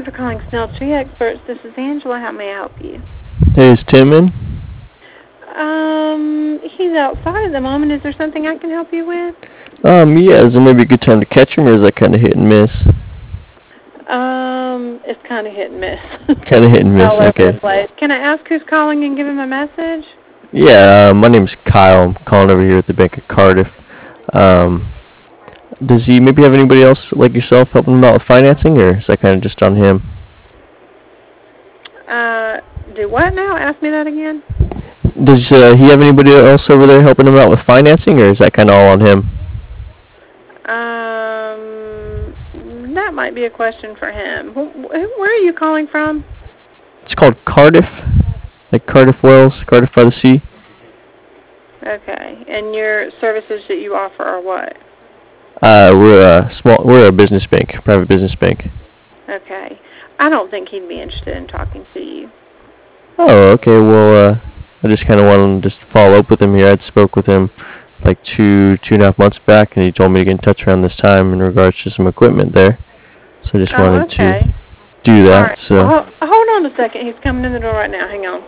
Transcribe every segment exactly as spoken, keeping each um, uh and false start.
for calling Snell Tree Experts. This is Angela. How may I help you? Hey, is Tim in? Um, he's outside at the moment. Is there something I can help you with? Um, yeah, is there maybe a good time to catch him, or is that kind of hit and miss? Um, it's kind of hit and miss. Kind of hit and miss, All over okay. the place. Can I ask who's calling and give him a message? Yeah, uh, my name's Kyle. I'm calling over here at the Bank of Cardiff. Um, does he maybe have anybody else like yourself helping him out with financing, or is that kind of just on him? Uh, do what now? Ask me that again. Does uh, he have anybody else over there helping him out with financing, or is that kind of all on him? Um, that might be a question for him. Wh- Where are you calling from? It's called Cardiff, like Cardiff Wells, Cardiff by the Sea. Okay, and your services that you offer are what? Uh, we're a small, we're a business bank, private business bank. Okay, I don't think he'd be interested in talking to you. Oh, okay. Well, uh, I just kind of wanted to just follow up with him here. I'd spoke with him like two, two and a half months back, and he told me to get in touch around this time in regards to some equipment there. So I just Oh, wanted okay. to do that. All right. So. Well, ho- hold on a second. He's coming in the door right now. Hang on.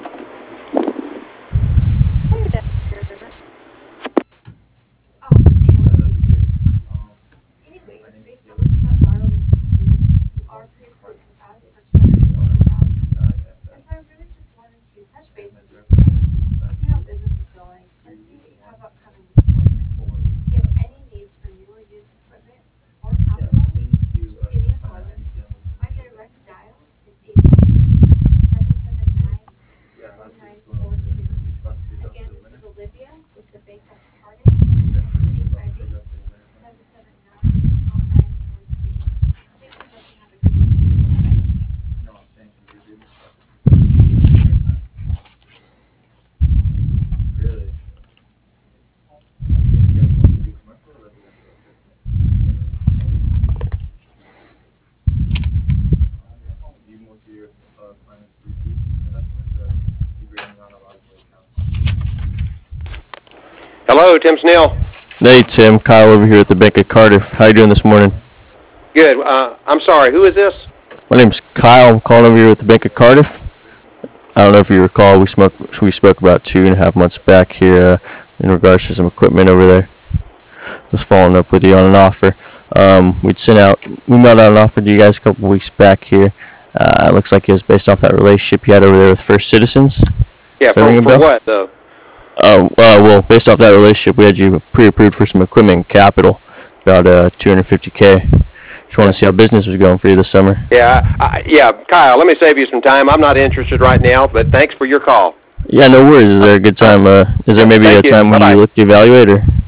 Hello, Tim Snell. Hey, Tim. Kyle over here at the Bank of Cardiff. How you doing this morning? Good. Uh, I'm sorry. Who is this? My name's Kyle. I'm calling over here at the Bank of Cardiff. I don't know if you recall, we spoke we spoke about two and a half months back here uh, in regards to some equipment over there. Was following up with you on an offer. Um, we'd sent out, we mailed out an offer to you guys a couple weeks back here. Uh, it looks like it was based off that relationship you had over there with First Citizens. Yeah, for, for what, though? Uh, uh, well, based off that relationship, we had you pre-approved for some equipment and capital, about uh, two hundred fifty K. Just want to see how business was going for you this summer. Yeah, I, yeah, Kyle, let me save you some time. I'm not interested right now, but thanks for your call. Yeah, no worries. Is there a good time? Uh, is there maybe Thank a time you. when Bye-bye. you look to evaluate, or?